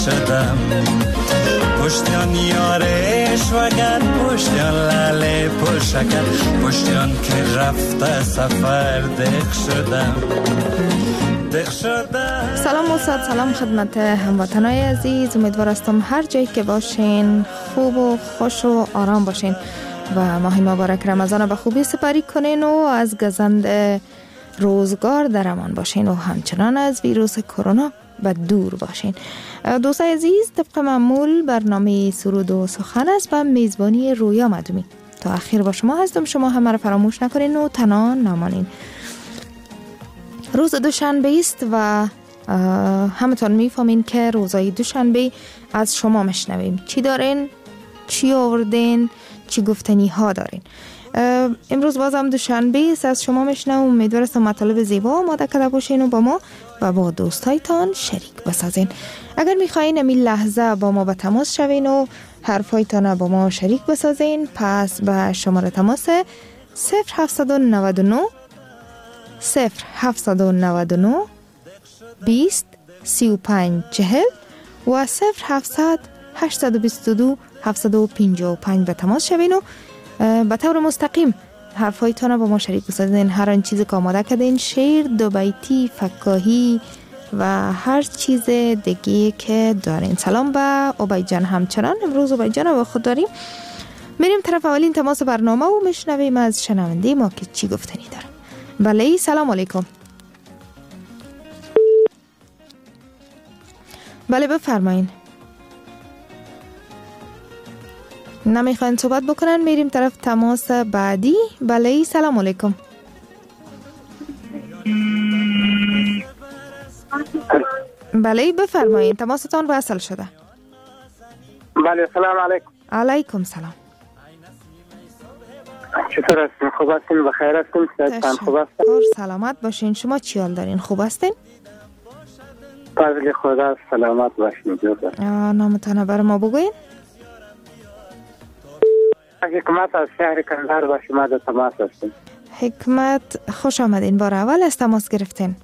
شدم، پشتیان یارش وگر، پشتیان لاله پشکر، پشتیان که رفته سفر دق شدم. سلام استاد، سلام خدمت هموطنای عزیز. امیدوار هستم هر جایی که باشین خوب و خوش و آرام باشین و ماه مبارک رمضان به خوبی سپری کنین و از گزند روزگار در امان باشین و همچنان از ویروس کرونا به دور باشین. دوستای عزیز، طبق معمول برنامه سرود و سخن است به میزبانی رویا مدومی. تا اخیر با شما هستم، شما همه را فراموش نکنین و تنها نمانین. روز دوشنبه است و همتون میفهمین که روزای دوشنبه از شما مشنویم چی دارین، چی آوردین، چی گفتنی ها دارین. امروز بازم دوشنبه است، از شما مشنوم. امیدوارم مطالب زیبا آماده کرده باشین و با ما و با دوستایتان شریک بسازین. اگر میخواین امی لحظه با ما به تماس شوین و حرفایتان با ما شریک بسازین، پس به شماره تماس 0799 0799 20 35 40 و 0700 822 755 به تماس شوین و به طور مستقیم حرفایتان با ما شریک بسازین. هر آن چیزی که آماده کردین، شعر، دو بیتی، فکاهی و هر چیز دیگه که دارین. سلام به عبید جان. همچنان امروز عبید جان با خود داریم. میریم طرف اولین تماس برنامه و میشنویم از شنونده ما که چی گفتنی داره. بله، سلام علیکم. بله بفرمایین. نمیخواین صحبت بکنن، میریم طرف تماس بعدی. بله، سلام علیکم. بله بفرمایین، تماستان وصل شده. بله، سلام علیکم. علیکم سلام. چطور هستین؟ خوب هستین؟ بخیر هستین؟ صحتتان خوب است؟ سلامت باشین. شما چی حال دارین؟ خوب هستین؟ فضل خدا، سلامت باشین. نامتان بر ما بگوین. حکمت از شهر کندهار با شما در تماس هستیم. حکمت، خوش آمدین. بار اول از تماس گرفتین.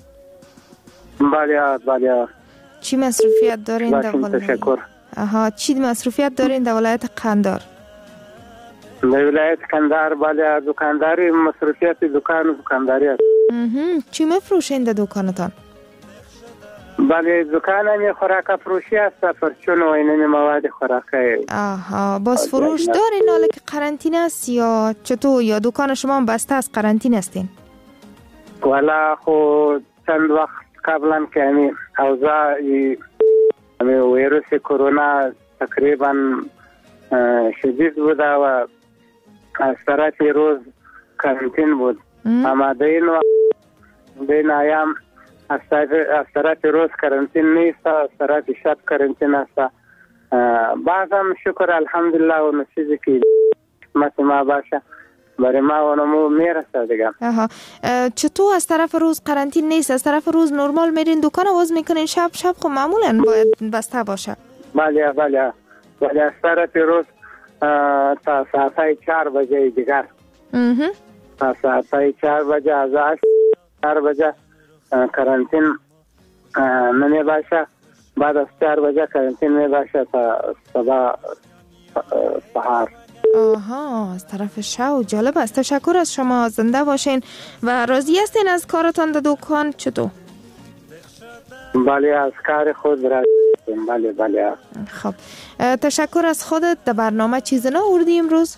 بله. چی مصروفیت دارین در ولایت؟ تشکر. چی مصروفیت دارین در ولایت قندهار؟ در ولایت قندهار بله، دکانداری، مصروفیت دکانداری است. چی مفروشین در دکانتان؟ بله، دکان خوراک فروشی است، پرچون و اینمی مواد خوراکی. باز فروش دارین حالا که قرنطینه است یا چطور، یا دکان شما هم بسته است قرنطینه هستین؟ والا خود چند وقت قبلا که همی اوضاع ویروس کرونا تقریبا شدید بود و استراحت روز قرنطین بود. اما دین ایام استراحت روز قرنطین نیست، استراحت شب قرنطین است. بعضم شکر الحمدلله و چیزی که حکمت ما باشه برای ما و نمو میرسه دیگه. چطور از طرف روز قرنطین نیست؟ از طرف روز نرمال میرین دکان باز میکنین؟ شب خب معمولا باید بسته باشه. بله از طرف روز تا ساعت 4 بجه دیگر. تا ساعت 4 بجه از 4 بجه قرنطین نمی باشه. بعد از 4 بجه قرنطین می باشه تا صبح سحر. از طرف شو. جالب است. تشکر از شما. زنده باشین و راضی هستین از کارتان در دکان؟ چطور؟ بله، از کار خود راضی هستیم. بله. خب تشکر از خودت. در برنامه چیز نآوردی امروز؟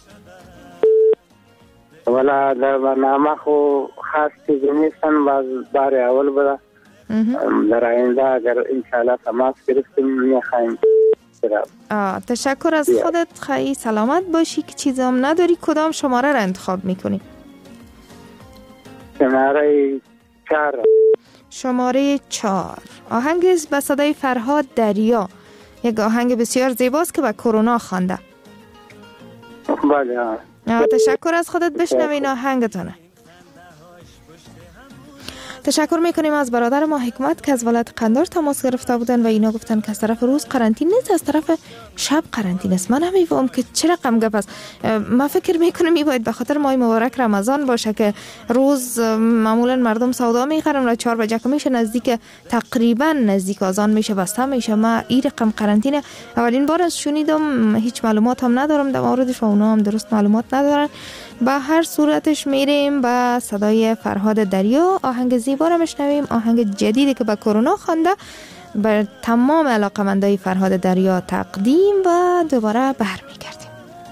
والا در برنامه خو خاص چیزی نیستن، باز بار اول بوده. در آینده اگر انشاءالله تماس گرفتیم میخوایم. تشکر از خودت. خیلی سلامت باشی. که چیزی هم نداری. کدام شماره را انتخاب میکنی؟ شماره 4. شماره 4. آهنگ به صدای فرهاد دریا، یک آهنگ بسیار زیباست که به کرونا خوانده. بله. تشکر از خودت. بشنوین آهنگتانه. تشکر میکنیم از برادر ما حکمت که از ولایت قندار تماس گرفته بودن و اینا گفتن که از طرف روز قرنطینه نیست، از طرف شب قرنطینه است. من نمیفهم که چه رقم گپ است. من فکر میکنم این باید به خاطر ماه مبارک رمضان باشه که روز معمولا مردم سودا میخرن و 4 بجه که میشه نزدیک تقریبا نزدیک اذان میشه بسته میشه. من این رقم قرنطینه اولین بار از شنیدم، هیچ معلومات هم ندارم در موردش و اونا هم درست معلومات ندارن. به هر صورتش میریم به صدای فرهاد دریا، آهنگ زیبا را میشنویم، آهنگ جدیدی که به کرونا خوانده، بر تمام علاقمندای فرهاد دریا تقدیم و دوباره برمیگردیم.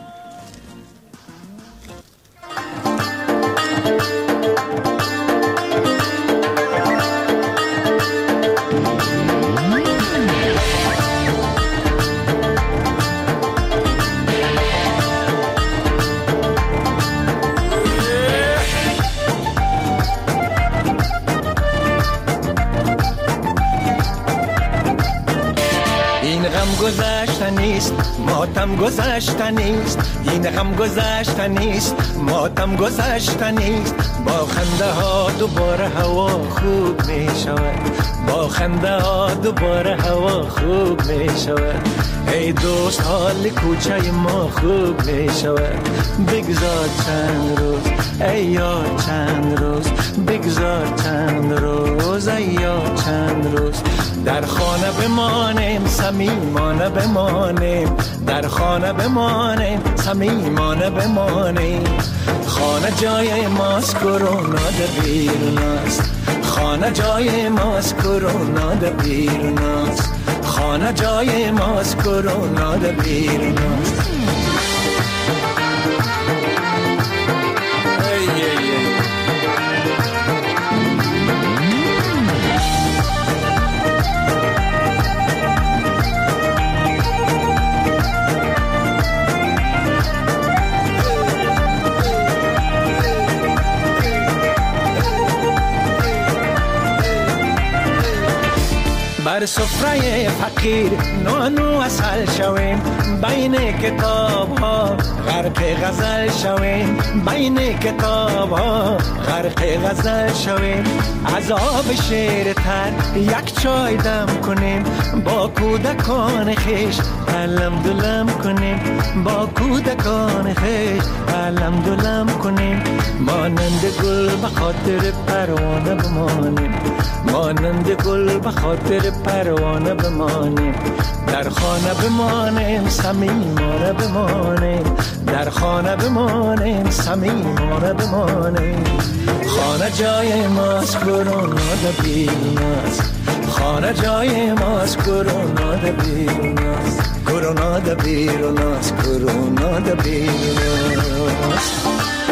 گذشتنیست ماتم گذشتنیست، این غم گذشتنیست ماتم گذشتنیست. با خنده ها دوباره هوا خوب می شود، با خنده ها دوباره هوا خوب می شود. ای دوست حال کوچه ما خوب می شود. بگذار چند روز ای یار چند روز، بگذار چند روز ای یار چند روز. در خانه بمانیم صمیمانه بمانیم، در خانه بمانیم صمیمانه بمانیم. خانه جای ماست کرونا در بیرون است، خانه جای ماست کرونا در بیرون است، خانه جای ماست کرونا در بیرون است. بر سفره فقیر نانو اصل شویم، بین کتاب ها غرق غزل شویم، بین کتاب ها غرق غزل شویم. از آب شیر تر یک چای دم کنیم، با کودکان خیش علم دلم کنیم، با کودکان خیش علم دلم کنیم. مانند گل به خاطر پروانه بمانیم، مانند گل به خاطر پروانه بمانیم. در خانه بمانیم صمیمانه بمانیم، در خانه بمانیم صمیمانه بمانیم. خانه جای ماست کرونا در بیرون است، خانه جای ماست کرونا در بیرون است، کرونا در بیرون است، کرونا در بیرون است.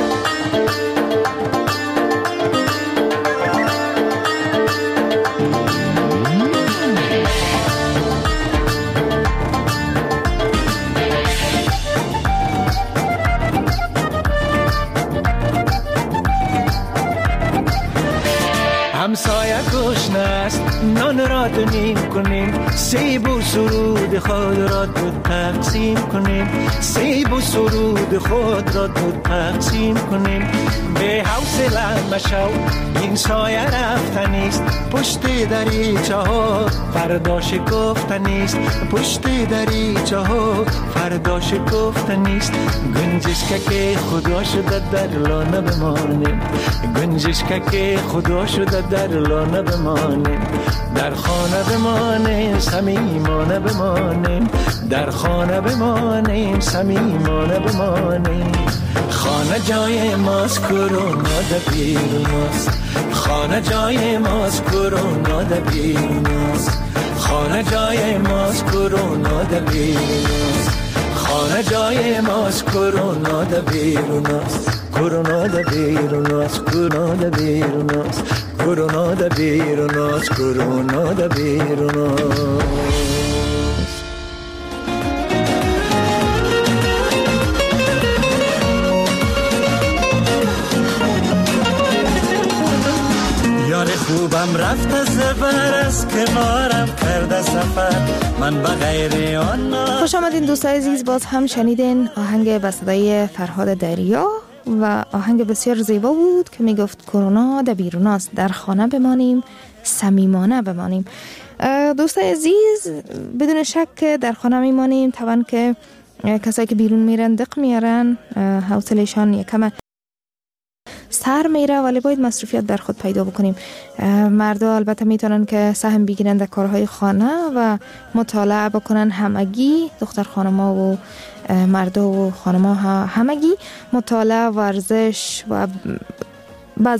همسایه گشنه است نان را دونیم کنیم، سیب و سرود خود را دو تقسیم کنیم، سیب و سرود خود را دو تقسیم کنیم. به حوصله مشو این سایه رفتنیست، پشت دریچه ها فردا شکفتنیست، پشت دریچه ها فردا شکفتنیست. گنجش که خدا شده در لانه بمانیم، گنجش که خدا شده در لانه بمانیم. در خانه بمانیم صمیمانه بمانیم، در خانه بمانیم صمیمانه بمانیم. خانه جای ماست کرونا در بیرون است، خانه جای ماست کرونا در بیرون است، خانه جای ماست کرونا در بیرون است، خانه جای ماست کرونا در بیرون است، کرونا در بیرون است، کرونا در بیرون است، کرونا در بیرون است، کرونا در بیرون است. خوبم رفت سفر از کنارم کرده سفر من به غیر آن. خوش آمدین دوستای عزیز، باز هم شنیدین آهنگ به صدای فرهاد دریا و آهنگ بسیار زیبا بود که میگفت کرونا در بیرون است، در خانه بمانیم، صمیمانه بمانیم. دوستای عزیز، بدون شک در خانه میمانیم. طبعا که کسایی که بیرون میرن دق میارن، حوصله‌شان یکم سر میره، ولی باید مصروفیت در خود پیدا بکنیم. مردا البته میتونن که سهم بگیرن در کارهای خانه و مطالعه بکنن، همگی دختر خانما و مردا و خانما همگی مطالعه، ورزش و بعض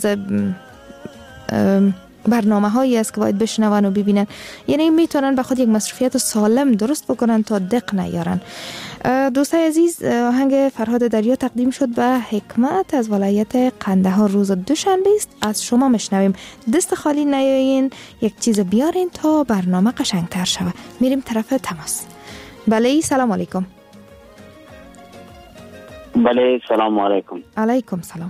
برنامه هایی است که باید بشنون و ببینن. یعنی میتونن به خود یک مصروفیت سالم درست بکنن تا دق نیارن. دوستای عزیز، آهنگ فرهاد دریا تقدیم شد به حکمت از ولایت قندهار. روز دوشنبه است، از شما میشنویم. دست خالی نیاین، یک چیز بیارین تا برنامه قشنگتر شود. میریم طرف تماس. بله، سلام علیکم. بله، سلام علیکم. علیکم سلام.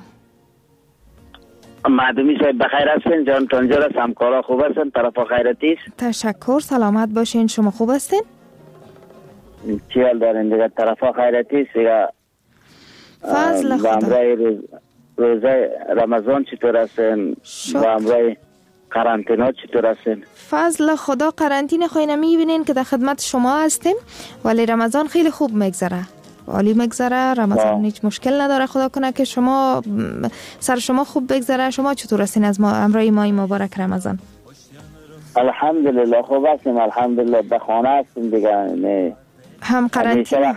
معدومی صاحب بخیر هستین؟ جان تنجر است، همکارا خوب هستن؟ طرف خیرتی است؟ تشکر، سلامت باشین. شما خوب هستین؟ چی حال دارین دیگه؟ طرف خیرتی است دیگه؟ فضل خدا. روزه رمضان چطور هستین؟ و امرای قرنطینه چطور هستین؟ فضل خدا. قرنطینه خوی نمیبینین که در خدمت شما هستیم، ولی رمضان خیلی خوب میگذره، عالی میگذره. رمضان هیچ مشکل نداره. خدا کنه که شما سر شما خوب بگذره. شما چطور هستین از ما امرای ماه مبارک رمضان؟ الحمدلله خوب هستیم، الحمدلله. به خانه هستیم دیگه. نه هم قرنطینه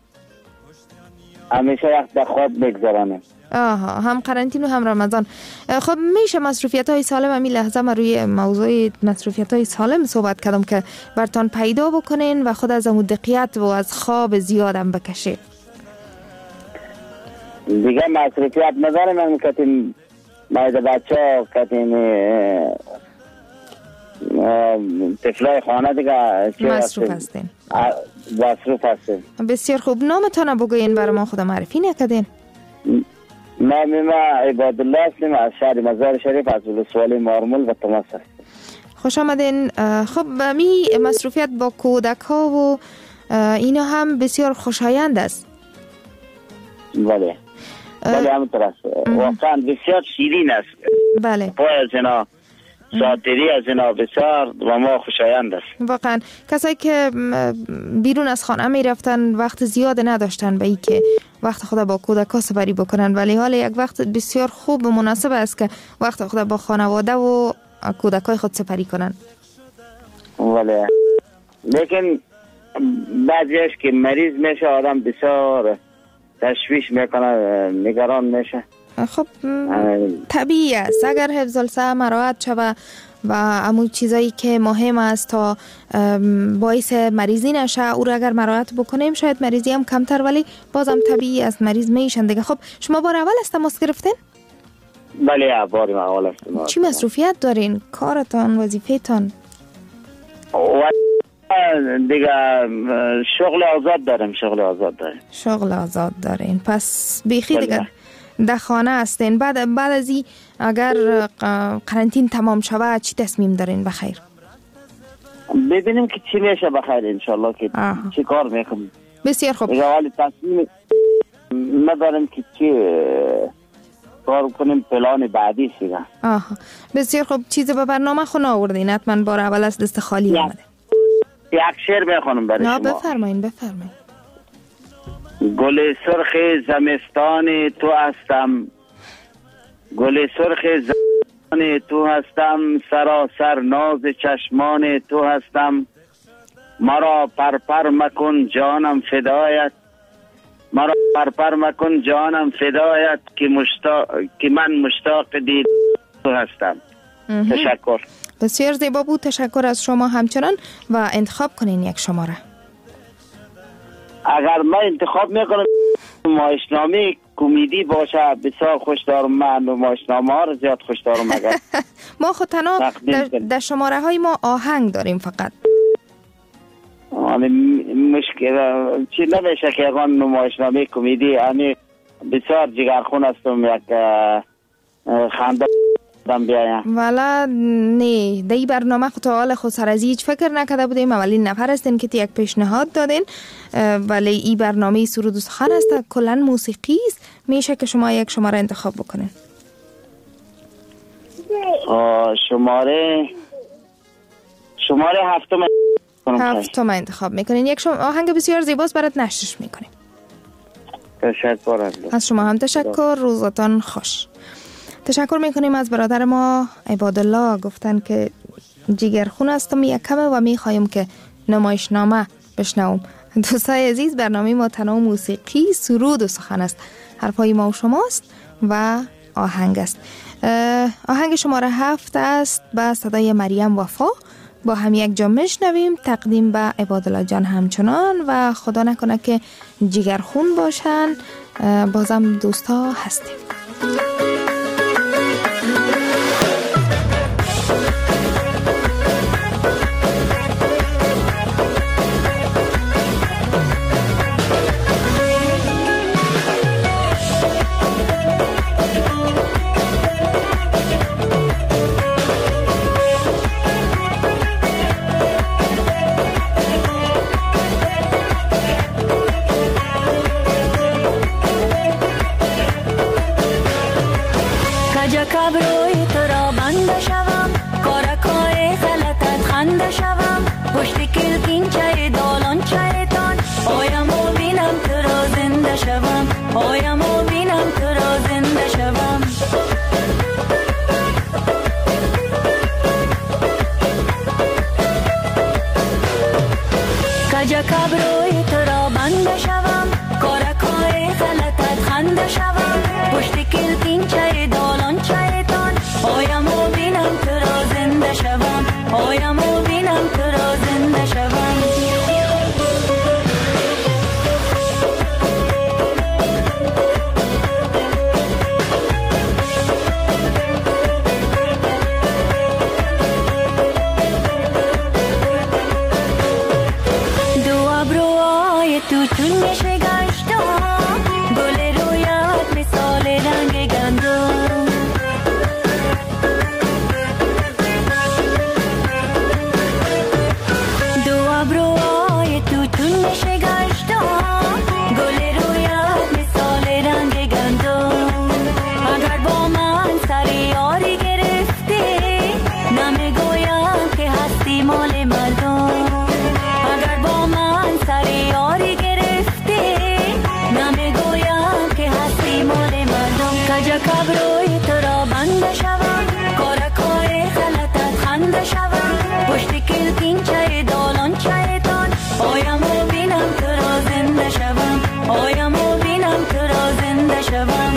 همیشه وقت به خواب بگذرانیم. آها، هم قرنطینه و هم رمضان. خب میشه مصروفیت های سالم همی لحظه ما روی موضوع مصروفیت های سالم صحبت کردم که برتان پیدا بکنین و خود از مدقیت و از خواب زیادم بکشید. دیگه مصروفیت نداریم. من کتیم باید بچه ها کتیم طفلای خانه دیگه مصروف هستین. مصروف هستیم. بسیار خوب. نامتان بگوین برای ما، خدا معرفی نکدین. نام ما عبادالله هستیم، از شهر مزار شریف، از ولسوالی مارمول و تماس هستیم. خوش آمدین. خب می مصروفیت با کودک ها و اینا هم بسیار خوشایند است. بله همونطور است. واقعا بسیار شیرین است. بله. پای از اینا ساعتری از اینا بسیار و ما خوشایند است. واقعا کسایی که بیرون از خانه می رفتن وقت زیاد نداشتن به ای که وقت خود با کودکا سپری بکنن، ولی حالا یک وقت بسیار خوب و مناسب است که وقت خود با خانواده و کودکای خود سپری کنن. ولی لیکن بعضیش که مریض میشه آدم بسیار تشویش میکنه، نگران میشه. خب طبیعی است. اگر حفظ الصحه مراعات شود و همون چیزایی که مهم است تا باعث مریضی نشه او را اگر مراعات بکنیم شاید مریضی هم کمتر، ولی بازم طبیعی است مریض میشن دیگه. خب شما بار اول است تماس گرفتین؟ بله بار اول است. چی مصروفیت دارین؟ کارتان، وظیفه‌تان؟ دیگه شغل آزاد داریم. شغل آزاد دارین، پس بیخی دیگه در خانه هستین. بعد از این اگر قرنطینه تمام شود چی تصمیم دارین بخیر؟ ببینیم که چی میشه بخیر انشالله که چی کار میکنیم. بسیار خوب. دیگه حالی تصمیم نداریم که چی کار کنیم، پلان بعدی دیگه. بسیار خوب. چیز به برنامه خود آوردین؟ حتما بار اول از دست خالی آمده. یک شعر بخونم برای شما. بفرمایین. گل سرخ زمستان تو هستم، گل سرخ زمستان تو هستم، سراسر ناز چشمان تو هستم. مرا پرپر مکن جانم فدایت، مرا پرپر مکن جانم فدایت، که من مشتاق دید تو هستم. تشکر. بسیار زیبا بود. تشکر از شما همچنان و انتخاب کنین یک شماره. اگر من انتخاب میکنم نمایشنامه کمدی باشه بسیار خوش دارم. من نمایشنامه ها رو زیاد خوش دارم. اگر ما خود تنها در شماره های ما آهنگ داریم فقط. مشکل چی نمیشه که اگر نمایشنامه کمدی بسیار جگرخون هستم، یک خنده والا نه دی برنامه خود حال خود سر از هیچ فکر نکرده بودیم. اولین نفر هستین که یک پیشنهاد دادین، ولی این برنامه سرود و سخن است، کلن موسیقی است میشه که شما یک شماره انتخاب بکنین. شماره هفتم انتخاب میکنین. یک آهنگ بسیار زیباست برات نشرش میکنیم. تشکر از شما هم تشکر. روزتان خوش. تشکر میکنیم از برادر ما عبادالله. گفتن که جگرخون هستم یک کمه و میخوایم که نمایشنامه بشنوم. دوستای عزیز، برنامه ما تنها موسیقی، سرود و سخن است. حرفای ما و شماست و آهنگ است. آهنگ شماره 7 است با صدای مریم وفا. با هم یک جا میشنویم. تقدیم به عبادالله جان همچنان و خدا نکنه که جگرخون باشن. بازم دوستا هستیم. کبروی تو را بنده شوم، کارکای غلطت خنده شوم، پشت کلکین چای دالان چایتان، آیم و بینم تو را زنده شوم، آیم و بینم تو را زنده شوم. کجا کبروی تو را بنده شوم، کارکای غلطت خنده شوم، پشت کلکین چای دالان چایتان، آیم و بینم تو را زنده شوم، آیم و بینم تو را زنده شوم. دو ابروهای تو چون میشه گشتم، گل رویت مثال رنگ گندم، دو ابروهای تو چون میشه گشتم، گل رویت مثال رنگ گندم. اگر با من سر یاری گرفتی، نمیگویم که هستی مال مردم. اگر با من سر یاری گرفتی، نمیگویم که هستی مال مردم. کجا کبروی تو را بنده شوم، کارکای غلطت خنده شوم، پشت کلکین چای دالان چایتان، آیم و بینم تو را زنده شوم، آیم و بینم تو را زنده شوم.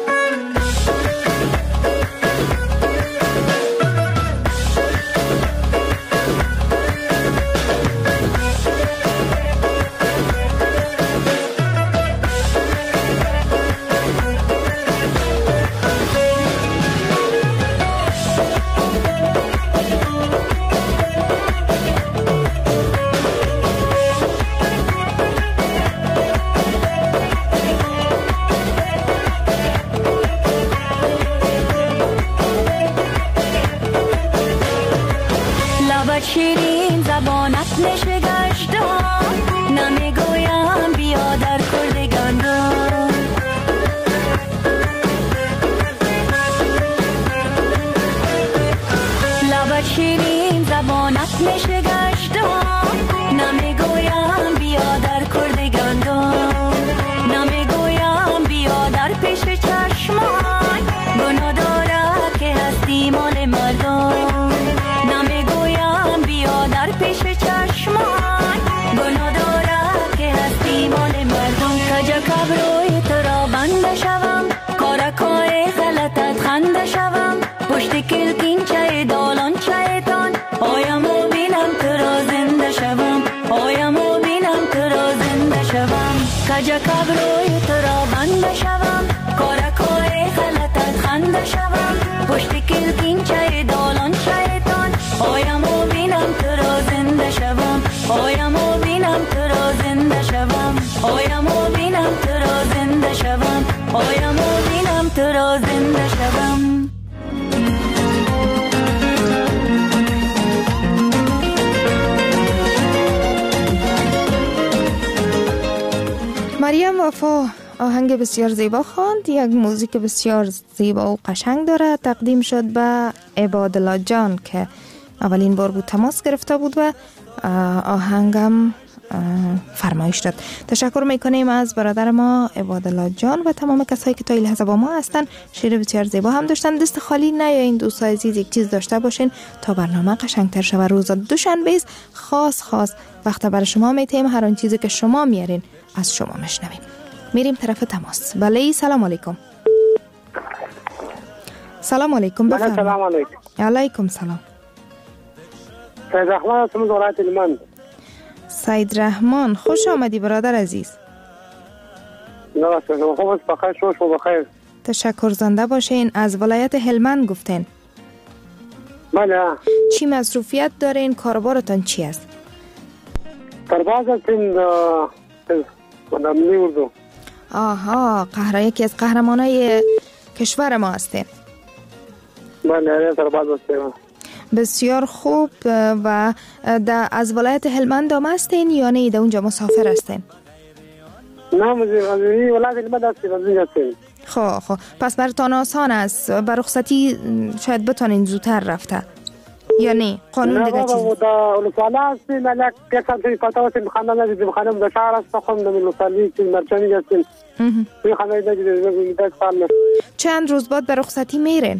لبت شیرین زبانت نشه گشتم، نمیگویم بیا در کردگاندم. لبت شیرین زبانت نشه گشتم، نمیگویم بیا در کردگاندم، نمیگویم بیا در پیش چشمان، گناه دارد که هستی مال مردم. نمیگویم بیا در پیش چشمان، گناه دارد که هستی مال مردم. کجا کبروی تو را بنده شوم، کارکای غلطت خنده شوم، پشت کلکین چای دالان چایتان، آیم و بینم تو را زنده شوم، آیم و بینم تو را زنده شوم. کجا کبروی تو را بنده شوم، کارکای غلطت خنده شوم، پشت کلکین چای دالان چایتان، آیم و بینم تو را زنده شوم، آیم و بینم تو را زنده شوم، آیم و بینم تو را زنده شوم، آیم و بینم تو را زنده شوم. مریم وفا آهنگ بسیار زیبا خواند، یک موزیک بسیار زیبا و قشنگ داره. تقدیم شد به عبادالله جان که اولین بار بود تماس گرفته بود و آهنگم فرمایش داد. تشکر میکنیم از برادر ما عبادالله جان و تمام کسایی که تا این لحظه با ما هستن. شعر بسیار زیبا هم داشتن. دست خالی نیاین دوستای عزیز، یک چیز داشته باشین تا برنامه قشنگتر شود. روز دوشنبه خاص وقت برای شما میتیم، هر آن چیزی که شما میارین از شما میشنویم. میریم طرف تماس. بله سلام علیکم. سلام علیکم. بله سلام علیکم. علیکم سلام. سید رحمان هستم از ولایت هلمند. سید رحمان خوش آمدی برادر عزیز. نواسته خوب است، بخیر شوش و بخیر. تشکر زنده باشین. از ولایت هلمند گفتین؟ بله. چی مصروفیت دارین؟ کاربارتان چی است؟ سرباز هستیم در ملی اردو. آها، یکی از قهرمانای کشور ما هستین. بله سرباز هستیم. بسیار خوب. و از ولایت هلمند هم هستین یا نه در اونجا مسافر هستین؟ نه مزید ولایت هلمند هستیم. خب پس براتان آسان است، بر رخصتی شاید بتونین زودتر رفته یا نه؟ قانون دیگه چیز؟ نه بابا ولسواله هستیم، ملک کسان توی پتا هستیم، خانه ندیدیم، خانم در شهر هست، خانم در ولسوالی که مرچانی هستیم توی خانه ندیدیم. چند روز بعد بر رخصتی میرین؟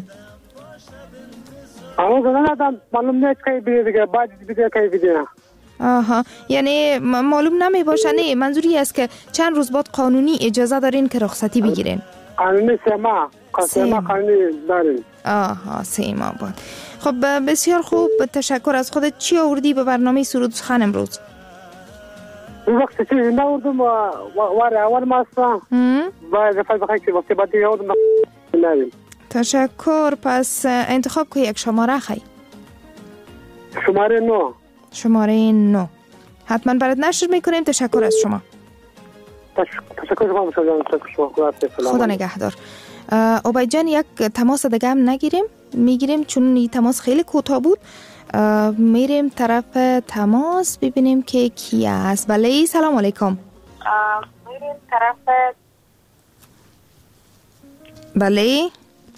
آموز ندادم، معلوم نیست که بیده دیگه، باید بیده که بیده. آها، یعنی معلوم نمی باشه. نه منظوری است که چند روز بعد قانونی اجازه دارین که رخصتی بگیرین؟ قانونی 3 ماه قانونی دارین. آها 3 ماه بعد. خب بسیار خوب، تشکر از خودت. چی آوردی به برنامه سرود سخن امروز؟ این وقت چیزی ناوردم واره اول ماستم باید رفت بخواهی که وقتی باید یادم ندیم. تشکر. پس انتخاب که یک شماره خی. شماره 9. شماره 9 حتما برات نشر میکنیم. تشکر از شما. تشکر شما. خدا نگهدار. عبید جان، یک تماس دیگه هم میگیریم چون این تماس خیلی کوتاه بود. میریم طرف تماس ببینیم که کی است. بله سلام علیکم. میریم طرف. بله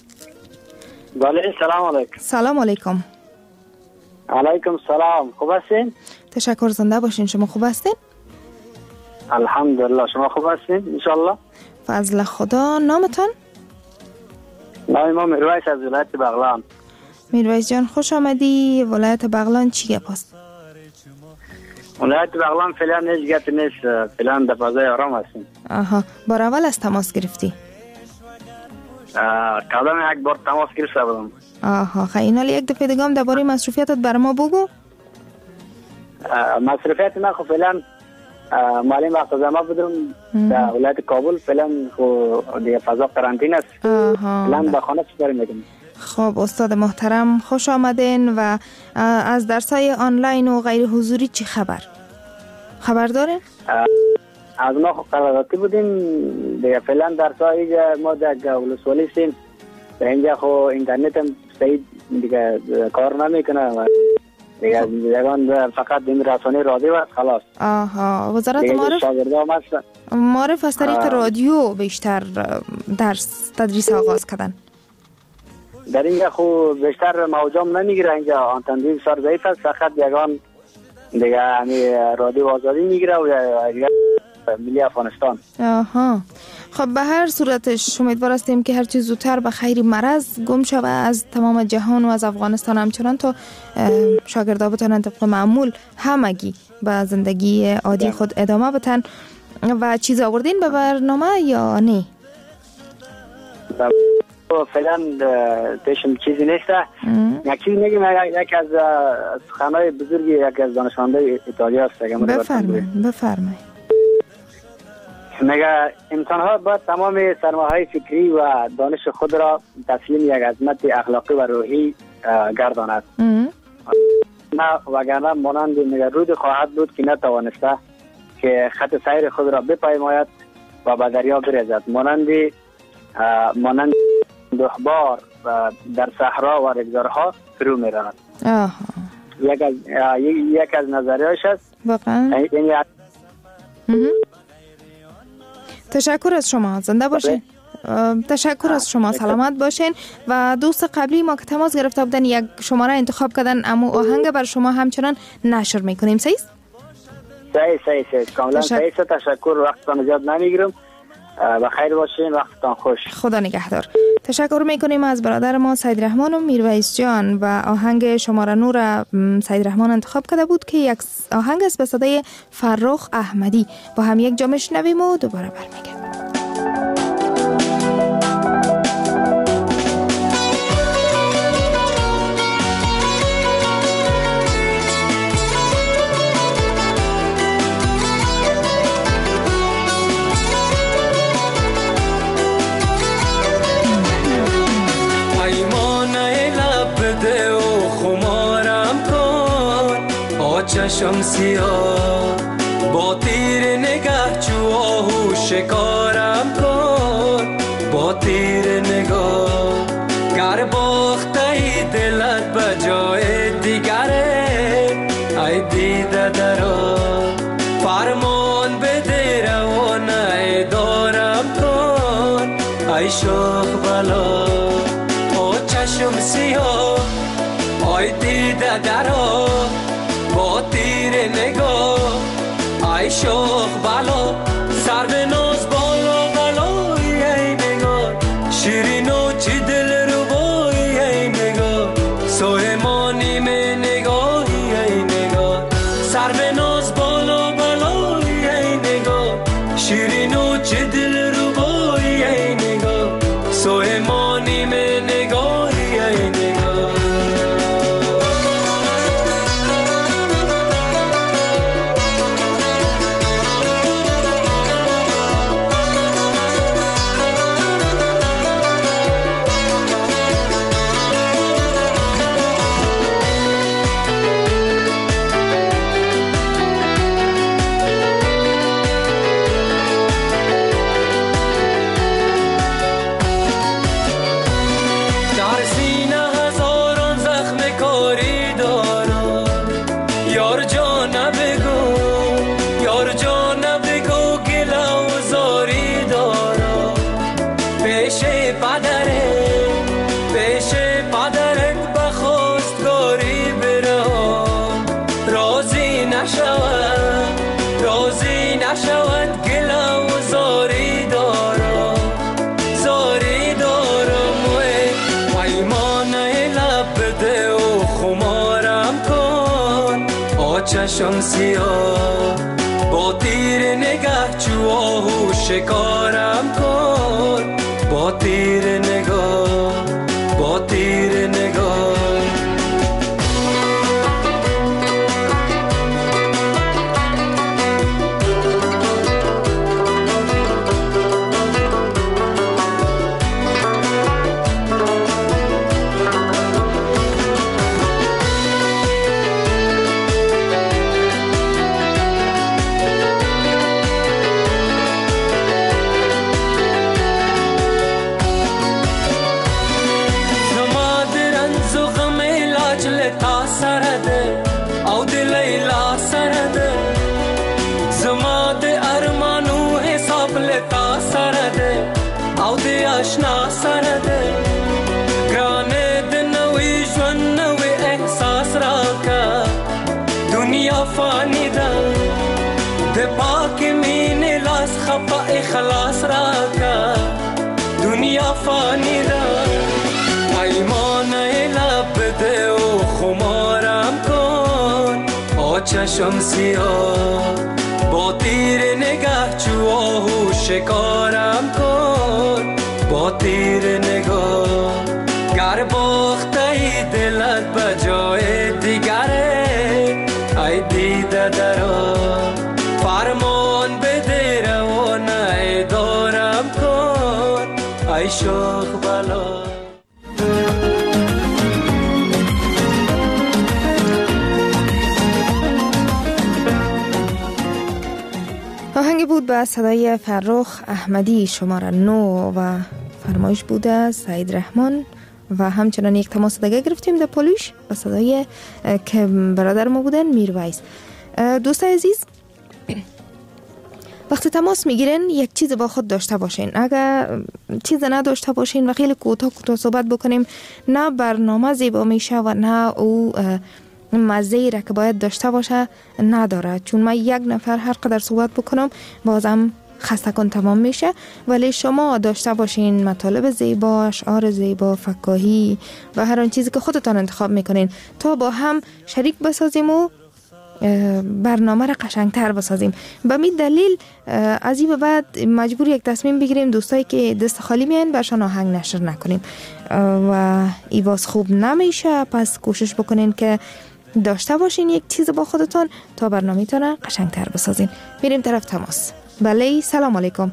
سلام علیکم. سلام علیکم. علیکم سلام. خوب هستین؟ تشکر زنده باشین. شما خوب هستین؟ الحمدلله. شما خوب هستین انشالله؟ فضل خدا. نامتان؟ نام ما میرویس از ولایت بغلان. میرویس جان خوش آمدی. ولایت بغلان چی گپ است؟ ولایت بغلان فعلا هیچ گپ نیست، فعلا در فضای آرام هستیم. آها، بار اول از تماس گرفتی؟ قبلا یک بار تماس گرفته بودم. آها، خیلی حالا یک دفعه دیگه هم درباره مصروفیتت بر ما بگو. مصروفیت من خب فعلا معلم اقتضاما بودم در ولایت کابل. فعلا خب دیگه فضا قرنطینه است. فعلا به خانه سپری میکنم. خب استاد محترم خوش آمدین. و از درسای آنلاین و غیر حضوری چی خبر دارین؟ از ما خب قراردادی بودیم دیگه. فعلا درسایی ما در ولسوالی هستیم، اینجا خب اینترنت هم صحیح دیگه کار نمیکنه و دیگه فقط این رسانه رادیو است خلاص. آها، وزارت معارف از طریق رادیو بیشتر درس تدریس آغاز کردن. در اینجا خب بیشتر موجام نمیگیره، اینجا آنتن بسیار ضعیف است، فقط یگان دیگه همی رادیو آزادی میگیره و ملی افغانستان. آها، خب به هر صورتش امیدوار هستیم که هر چیز زودتر به خیر مرض گم شود از تمام جهان و از افغانستان، همچنان تا شاگردا بتونن طبق معمول همگی به زندگی عادی خود ادامه بدن. و چیز آوردین به برنامه یا نه؟ فعلا پیشم چیزی نیسته. یک چیز میگیم، یک از سخنهای بزرگی یک از دانشمندای ایتالیا است. بفرمایید. میگه انسان‌ها باید تمام سرمایه‌های فکری و دانش خود را تسلیم یک عظمت اخلاقی و روحی گرداند. نه وگرنه مانند میگه رود خواهد بود که نتوانسته که خط سیر خود را بپیماید و به دریا برزد، مانند دهبار در صحرا و رگزارها فرو می‌راند. یک از نظریه‌اش است. واقعا تشکر از شما، زنده باشین. تشکر از شما، سلامت باشین. و دوست قبلی ما که تماس گرفته بودن یک شماره انتخاب کردن، اما آهنگ بر شما همچنان نشر میکنیم. صحیح؟ صحیح کاملا صحیح. تشکر، وقتتان زیاد نمیگیرم. بخیر باشین، وقتتان خوش. خدا نگهدار. تشکر میکنیم از برادر ما سید رحمان و میرویس جان. و آهنگ شماره 9 را سید رحمان انتخاب کرده بود که یک آهنگ است به صدای فرخ احمدی. با هم یک جا میشنویم و دوباره برمیگردیم. چشم سیاه با تیر نگاه چو آهو شکارم کن، با تیر نگاه گر باخته ای دلت به جای دیگره، ای دیده درا فرمان بده روانه دارم کن، ای شوخ بلا با چشم سیاه، ای دیده درا با تیر نگاه، ای شوخ بلا سر به ناز بالا بلایی، ای نگاه شیرین و چی دل رو بایی، ای نگاه سویمانی می نگاهی، ای نگاه سر به ناز بالا بلایی، ای نگاه شیرین و چی دل رو بایی، ای نگاه سویمانی می نگاهی، ای نگاه. چشم سیاه با تیر نگاه چو آهو شکارم کن، با تیر نگاه، با تیر نگاه. آشنا سرده گرانه دنوی جون نوی احساس را که دنیا فانی ده ده پاک مین لاس خفا اخلاص را که دنیا فانی ده ایمان لب ده و خمارم کن، آ چشم سیاه با تیر نگاه چو آهو شکارم کن، با تیر نگاه گر باخته ای دلت به جای دیگره، ای دیده درا فرمان بده روانه دارم کن، ای شوخ بلا. آهنگ بود به صدای فرخ احمدی شماره 9 و فرمایش بوده سید رحمان. و همچنان یک تماس دیگه گرفتیم در پولیش به صدای که برادر ما بودن میرویس. دوست عزیز وقتی تماس میگیرین یک چیز با خود داشته باشین. اگر چیز نداشته باشین و خیلی کوتاه صحبت بکنیم، نه برنامه زیبا میشه و نه او مزه‌ای را که باید داشته باشه نداره. چون من یک نفر هر قدر صحبت بکنم بازم خسته کن تمام میشه. ولی شما داشته باشین مطالب زیبا، اشعار زیبا، فکاهی و هر آن چیزی که خودتان انتخاب میکنین تا با هم شریک بسازیم و برنامه را قشنگتر بسازیم. به می دلیل از این به بعد مجبور یک تصمیم بگیریم دوستایی که دست خالی میان برشان آهنگ نشر نکنیم و ای باز خوب نمیشه. پس کوشش بکنین که داشته باشین یک چیز با خودتان تا برنامه تان قشنگتر بسازین. میریم طرف تماس. بله، سلام علیکم.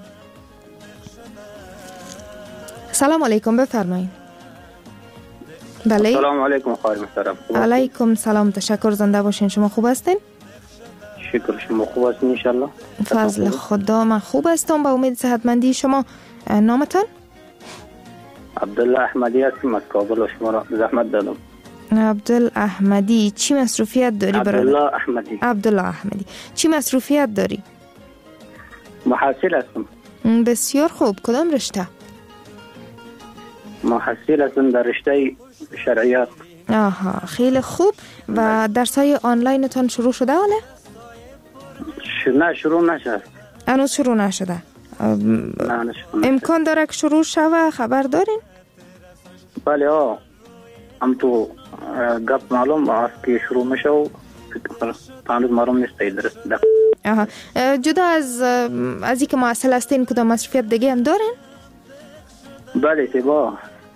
سلام علیکم، بفرمایید. بله. سلام علیکم خواهر محترم. علیکم سلام، تشکر، زنده باشین. شما خوب هستین؟ شکر، شما خوب هستین ان شاء الله؟ فضل خدا من خوب هستم با امید صحتمندی شما. نامتان؟ عبدالله احمدی هستم از کابل و شما را زحمت دادم. عبدالله احمدی، چی مصروفیت داری برادر؟ عبدالله احمدی. عبدالله احمدی، چی مصروفیت داری؟ محصل هستم. بسیار خوب. کدام رشته؟ محصل هستم در رشته شرعیات. آها، خیلی خوب. و درس‌های آنلاینتان شروع شده حالا؟ نه، شروع نشده. هنوز شروع نشده. امکان داره که شروع شوه؟ خبر دارین؟ بله هم تو گپ معلوم است که شروع میشه و هنوز معلوم نیست درست. آها، جدا از این که محصل هستین کدام مصروفیت دیگه هم دارین؟ بله سبا.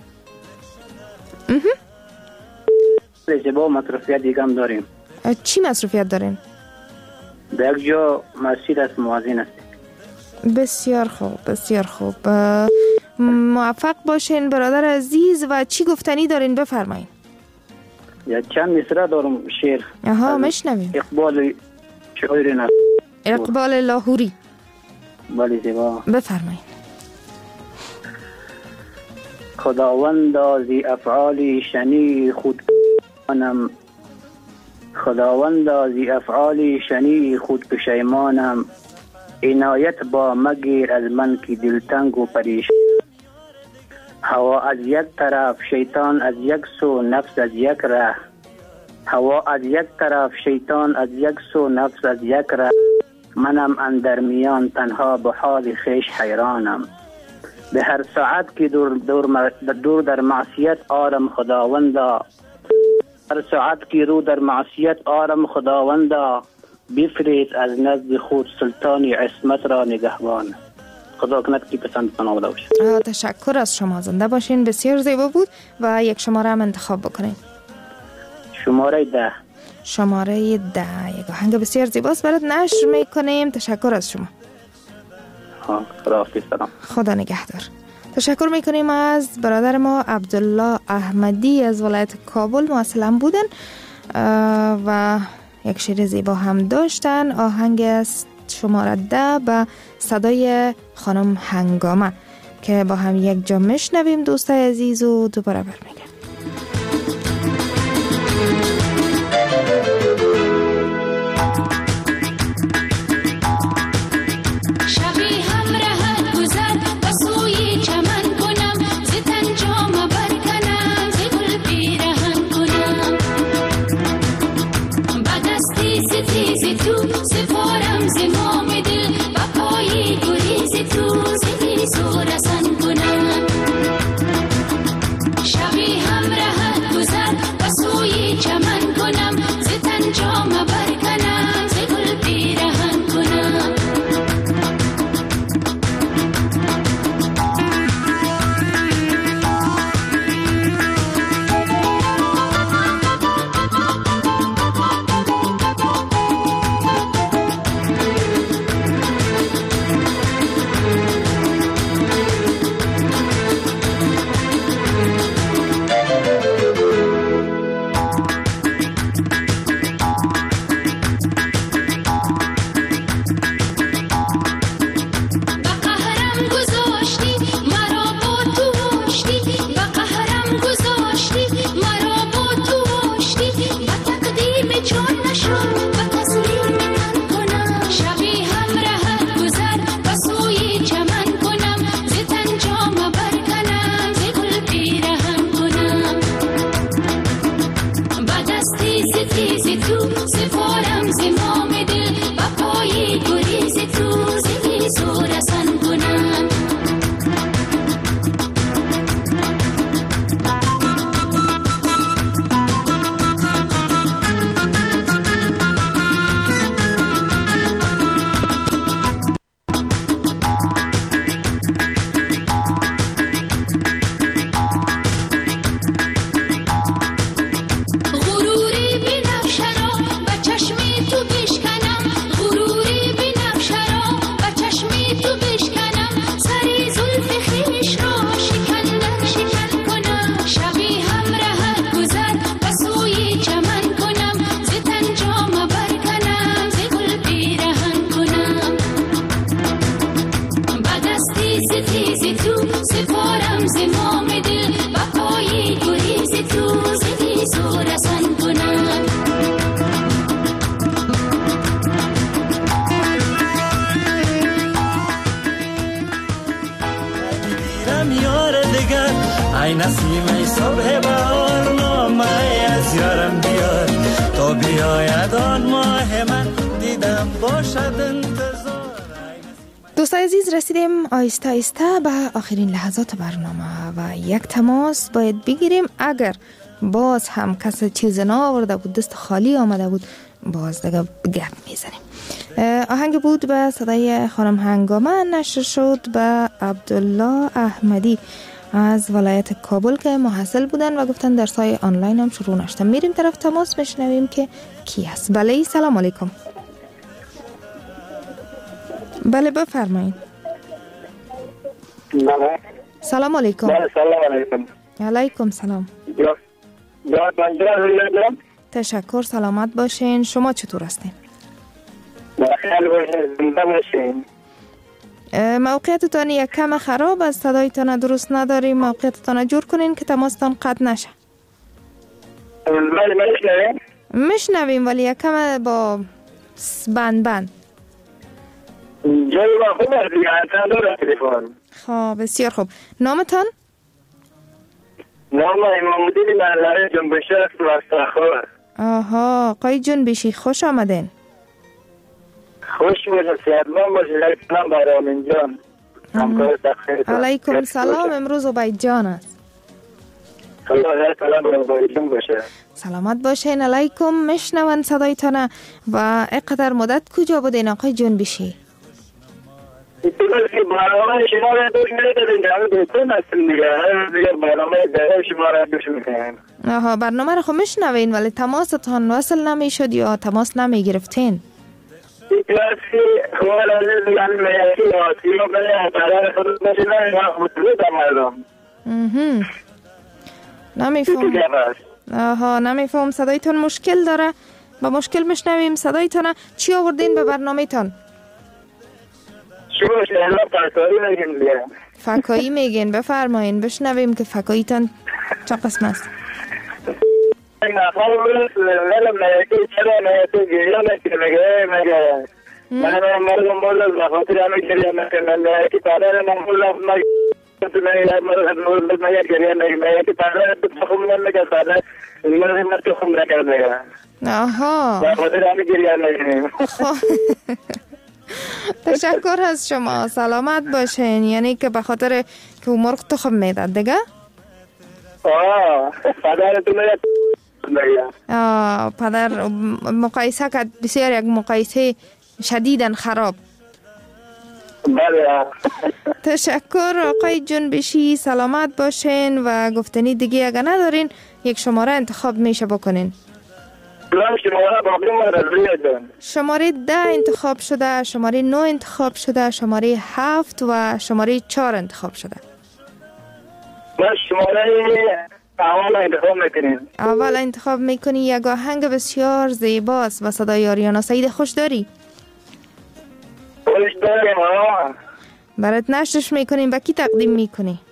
بله سبا مصروفیت دیگه هم داریم. چی مصروفیت دارین؟ در یک جا مسجد است، مؤذن است. بسیار خوب، بسیار خوب. موفق باشین برادر عزیز. و چی گفتنی دارین بفرمایید. یا چند مصرع دارم شعر. آها، مشنویم. اقبال شاعر نه. اقبال لاهوری. بله زیبا. بفرمایید. خداوندا زی افعال شنی خود پشیمانم، خداوندا زی افعال شنی خود پشیمانم. عنایت با مگیر از من که دلتنگ و پریشان. هوا از یک طرف، شیطان از یک سو، نفس از یک ره. هوا از یک طرف، شیطان از یک سو، نفس از یک ره. منم اندر میان تنها به حال خویش حیرانم. به هر ساعت که دور در معصیت آرم خداوندا. هر ساعت که رو در معصیت آرم خداوندا. بفرست از نزد خود سلطانی عصمت را نگهبان. خدا کند که پسند آمده باشه. تشکر از شما، زنده باشین. بسیار زیبا بود. و یک شماره هم انتخاب بکنین. شماره 10. شماره 10 یک آهنگ بسیار زیباست برات نشر میکنیم. تشکر از شما. خدا نگهدار. تشکر میکنیم از برادر ما عبدالله احمدی از ولایت کابل. مواصلم بودن و یک شعر زیبا هم داشتن. آهنگ است شماره 10 به صدای خانم هنگامه که با هم یک جا میشنویم دوستای عزیز و دوباره برمیگردیم. شبیه ای نسیم صبح بهار نامه از یارم بیار تا بیاید آن ماه من دیدم باشد انتظار. دوستای عزیز رسیدیم آیسته آیسته به آخرین لحظات برنامه و یک تماس باید بگیریم. اگر باز هم کسی چیز نآورده بود دست خالی آمده بود باز دیگه گپ میزنیم. آهنگ بود به صدای خانم هنگامه نشر شد به عبدالله احمدی از ولایت کابل که محصل بودن و گفتن درسای آنلاین هم شروع نشدن. میریم طرف تماس بشنویم که کی هست. بله سلام علیکم. بله بفرمایید. سلام علیکم. سلام علیکم. علیکم سلام. تشکر سلامت باشین. شما چطور هستین؟ بخیر باشین. زنده باشین. موقعیتتان یک کم خراب است. صدایتان درست نداریم. موقعیتتان جور کنین که تماستان قطع نشه. میشنویم ولی یک کم با بند جای ما خوب است دیگه. داره تلفن. خب بسیار خوب. نامتان؟ نام امام‌الدین ملعه جنبشی است و استخار. آها قای جنبشی خوش آمدین. خوش باشید. صحتمند باشید. سلام برای امین جان. همکار تخیر. علیکم سلام. امروز عبید جان است. سلام برای جان باشه. سلامت باشین. علیکم. میشنون صدایتان و اقدر مدت کجا بودین آقای جنبشی؟ برنامه شما را دوش میدادین که دوستان هستیم دیگه برنامه داره شما را دوش میکنیم. آها برنامه را خب میشنوین ولی تماستان وصل نمیشد یا تماس نمیگرفتین؟ این کلاسی خوال عزیز یعنی میاکی آسیما بله برای خود نشنه یا مطلوب مردم. نمیفهم. آها نمیفهم. صدایتان مشکل داره. با مشکل میشنویم صدایتان. چی آوردین به برنامه تان؟ شما شما فکایی میگین دیگه. فکایی میگین. بفرمایین بشنویم که فکاییتان چه قسم است؟ نفر برس ولم میاکی چرا میاکی گریه میگه من مردم بولد بخاطر همه گریه میکنه میاکی پادر من بولد میگه گریه میگه پادر بخوم نمیگه پادر من تو خم نکرده. آها بخاطر همه گریه میکنه. تشکر از شما. سلامت باشین. یعنی که به خاطر که مرغ تخم میداد دیگه؟ پدرتون پدر مقایسه کرد. بسیار یک مقایسه شدیدن خراب. بله. تشکر آقای جنبشی. سلامت باشین و گفتنی دیگه اگه ندارین یک شماره انتخاب میشه بکنین. شماره 10 انتخاب شده، شماره 9 انتخاب شده، شماره 7 و شماره 4 انتخاب شده. من شماره اول انتخاب میکنیم. اول انتخاب میکنی. یک آهنگ بسیار زیباست و صدای آریانا سعید خوش داری؟ خوش داریم. برات نشرش میکنیم. به کی تقدیم میکنی؟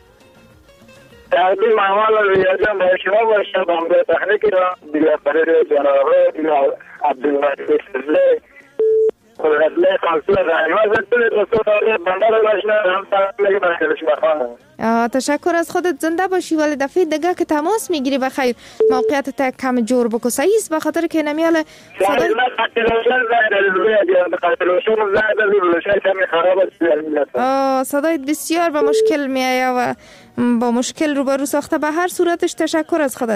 تقدیم اول ریاضم به شما باشه. بامده تخنیکی را دیگه فریر جنابه دیگه عبدالمجید سزله قدرتله خالصول رحیمه زدتونه دوستو داره بنده رو باشنه هم تقدیم باشنش بخوانه. تشکر از خودت. زنده باشی. ولی دفعه دیگه که تماس میگیری بخیر موقعیت تا کم جور بکو سعیز به خاطر که نمیال صدای صدایت بسیار به مشکل میایه و با مشکل روبرو ساخته. به هر صورتش تشکر از خودت.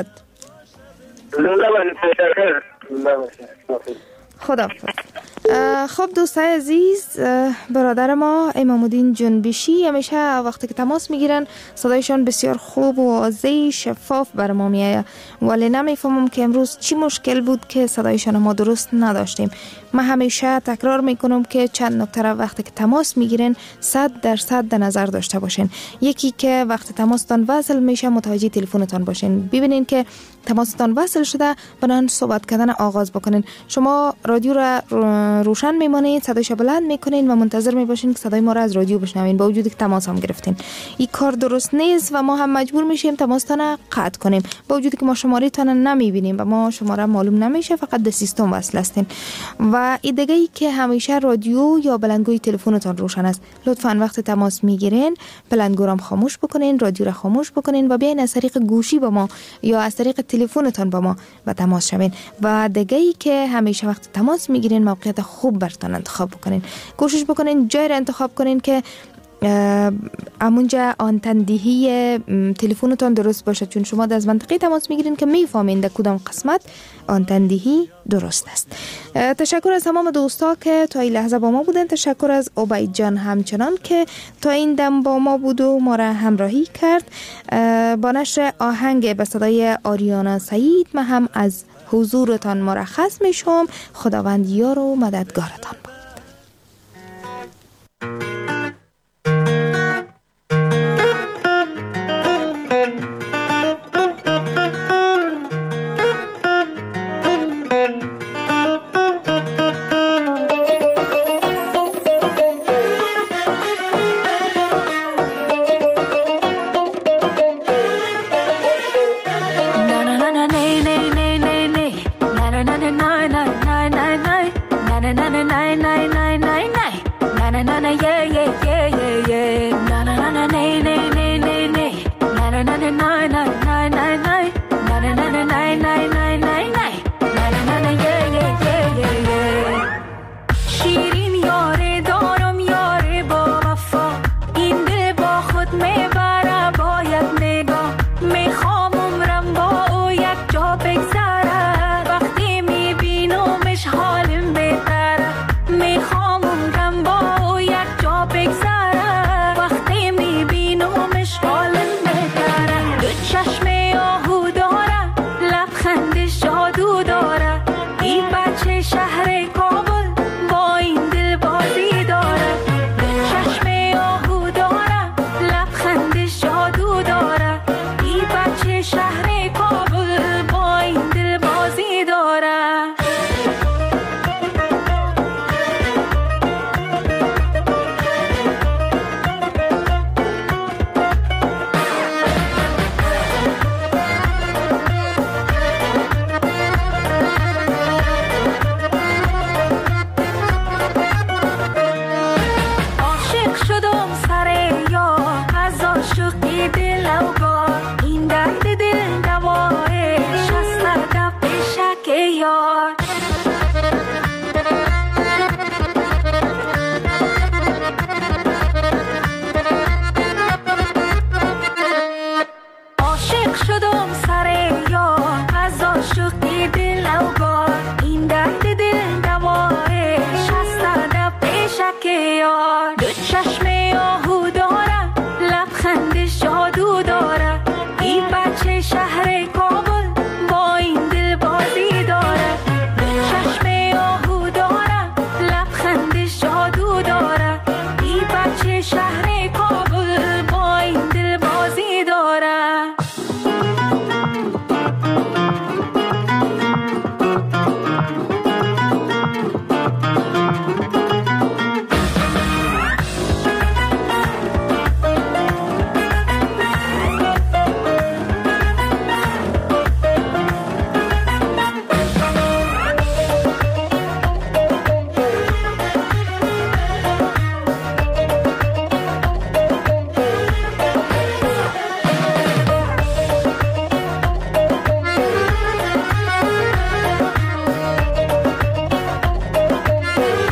خداحافظ. خب دوستای عزیز برادر ما امام‌الدین جنبشی همیشه وقتی که تماس میگیرن صدایشان بسیار خوب و واضح شفاف بر ما میایه ولی نمیفهمم که امروز چی مشکل بود که صدایشان ما درست نداشتیم. من همیشه تکرار میکنم که چند نکته را وقتی که تماس میگیرن 100% در نظر داشته باشین. یکی که وقتی تماستان وصل میشه متوجه تلفنتان باشین. ببینین که تماستان وصل شده بنان صحبت کردن آغاز بکنین. شما رادیو را روشن میمانید، صدایش بلند میکنین و منتظر میباشین که صدای ما را از رادیو بشنوین، با وجودی که تماس هم گرفتین. این کار درست نیست و ما هم مجبور میشیم تماستان قطع کنیم، با وجودی که ما شماره تان نمیبینیم و ما شماره معلوم نمیشه، فقط به سیستم وصل هستین. و این دیگه ای که همیشه رادیو یا بلندگوی تلفنتان روشن است. لطفاً وقت تماس میگیرین بلندگو را خاموش بکنین، رادیو را خاموش بکنین و بیاین از طریق گوشی با ما یا از طریق تلفنتان با ما به تماس شوین. و دیگه ای که همیشه وقت تماس میگیرین موقعیت خوب براتون انتخاب بکنین. کوشش بکنین جای را انتخاب کنین که امونجا آنتندهی تلفنتان درست باشه، چون شما از منطقه تماس میگیرین که میفهمین در کدام قسمت آنتندهی درست است. تشکر از تمام دوستا که تا این لحظه با ما بودن. تشکر از عبید جان همچنان که تا این دم با ما بود و ما را همراهی کرد. با نشر آهنگ به صدای آریانا سعید من هم از حضورتان مرخص میشم. خداوند یار و مددگارتان باد.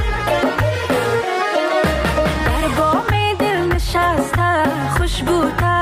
خوشبو